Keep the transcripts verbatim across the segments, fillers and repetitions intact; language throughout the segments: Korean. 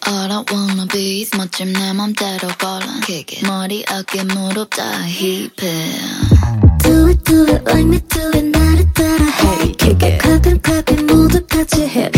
All I wanna be is 멋짐 내 맘대로 걸어 머리 어깨 무릎 다 힙해 Do it do it like me do it 나를 따라 해 kick it 가끔 가끔 모두 같이 해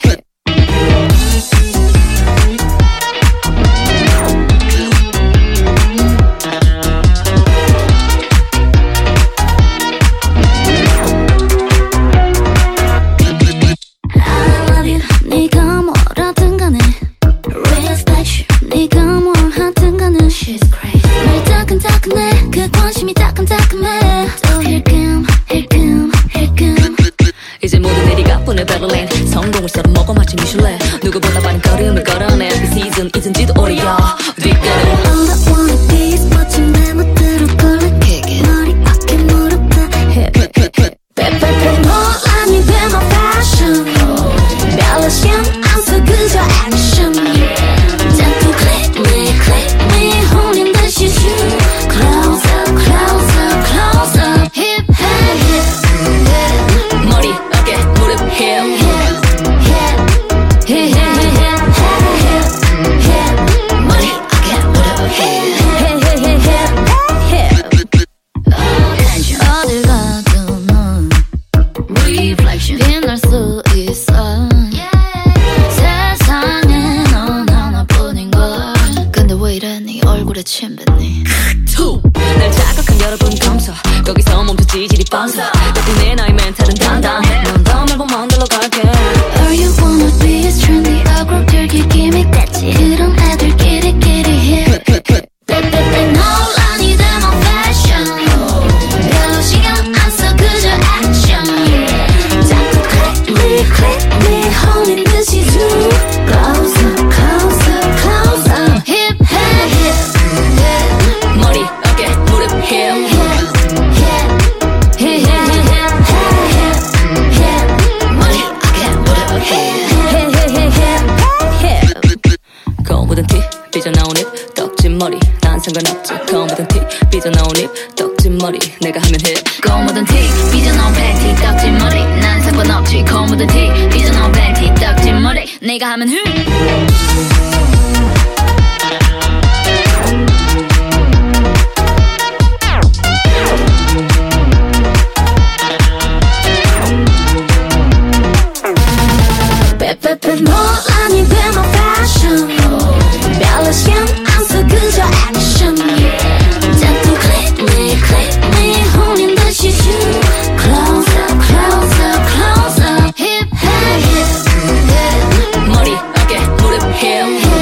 그 관심이 따끔따끔해 또 힐끔 힐끔 힐끔 이제 모두 내리가 보내 베를린 성공을 썰어 먹어 마치 미슐랭 누구보다 빠른 걸음을 걸어내 그 시즌 잊은지도 오래야 뒷걸음 All I wanna be is 멋진 내 멋대로 걸어 머리 어깨 무릎 다 hip hip hip hip 빼빼빼 몰라 니 be my fashion 별로 신경 안 써 그저 action 자꾸 click me click me 홀린 듯이 shoot Close up, close up, close up Hip, hip, hip, hip 머리, 어깨, 무릎, hip Hip, hip, hip, hip, hip, hip, hip 머리, 어깨, 무릎, hip Hip, hip, hip, hip, hip 어딜 가도 넌 Reflection 빛날 수 있어 세상에 넌 하나뿐인걸 근데 왜 이래 네 얼굴에 침 뱉니 날 자극한 여러분 감사 거기서 멈춰 지질이 뻔사 덕분에 나의 멘탈은 단단해 넌 더 말고 먼 데로 갈게 All you wanna be is trendy 어그로들기 기믹 됐지 그런 애들끼리끼리 hip 빼빼빼 놀라 니 데모 fashion 별로 신경 안 써 그저 action 자꾸 click me click me 홀린 듯이 zoom Close up close up close up hip hip hip hip 머리, 어깨, 무릎, hip 검은 티 삐져나온 입 떡진 머리 난 상관없지 검은 티 삐져나온 입 떡진 머리 내가 하면 해 검은 티 삐져나온 팬티 떡진 머리 난 상관없지 검은 티 삐져나온 팬티 떡진 머리 내가 하면 흠 빼빼빼 몰라 니 be my fashion 별로 신경 안 써 그저 action 자꾸 click me click me 홀린 듯이 shoot Close up close up close up hip hip hip 머리, 어깨, 무릎, hip